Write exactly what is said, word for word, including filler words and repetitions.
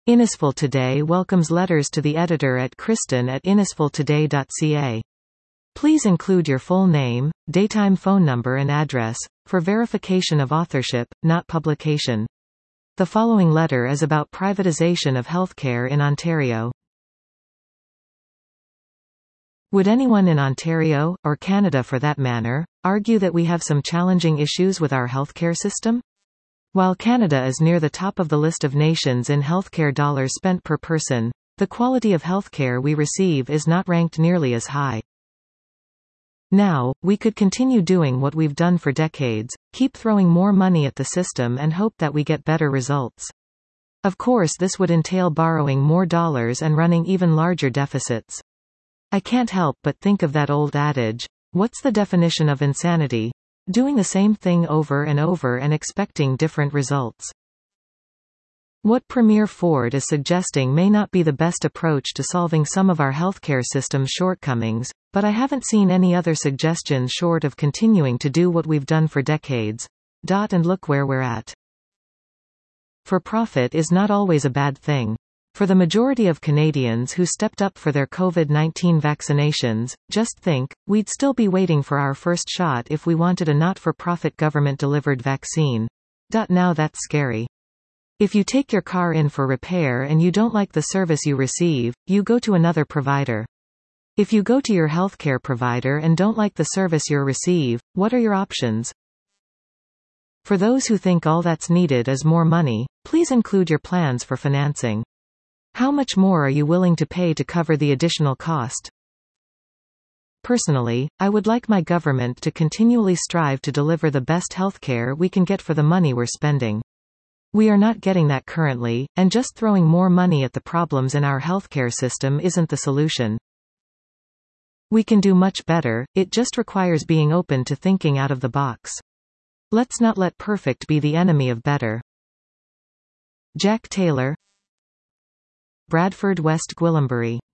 Innisfil Today welcomes letters to the editor at Kristen at innisfil today dot c a. Please include your full name, daytime phone number and address, for verification of authorship, not publication. The following letter is about privatization of healthcare in Ontario. Would anyone in Ontario, or Canada for that matter, argue that we have some challenging issues with our healthcare system? While Canada is near the top of the list of nations in healthcare dollars spent per person, the quality of healthcare we receive is not ranked nearly as high. Now, we could continue doing what we've done for decades, keep throwing more money at the system and hope that we get better results. Of course, this would entail borrowing more dollars and running even larger deficits. I can't help but think of that old adage, what's the definition of insanity? Doing the same thing over and over and expecting different results. What Premier Ford is suggesting may not be the best approach to solving some of our healthcare system's shortcomings, but I haven't seen any other suggestions short of continuing to do what we've done for decades. Dot and look where we're at. For profit is not always a bad thing. For the majority of Canadians who stepped up for their COVID nineteen vaccinations, just think, we'd still be waiting for our first shot if we wanted a not-for-profit government-delivered vaccine. Now that's scary. If you take your car in for repair and you don't like the service you receive, you go to another provider. If you go to your healthcare provider and don't like the service you receive, what are your options? For those who think all that's needed is more money, please include your plans for financing. How much more are you willing to pay to cover the additional cost? Personally, I would like my government to continually strive to deliver the best healthcare we can get for the money we're spending. We are not getting that currently, and just throwing more money at the problems in our healthcare system isn't the solution. We can do much better, it just requires being open to thinking out of the box. Let's not let perfect be the enemy of better. Jack Taylor, Bradford, West Gwillimbury.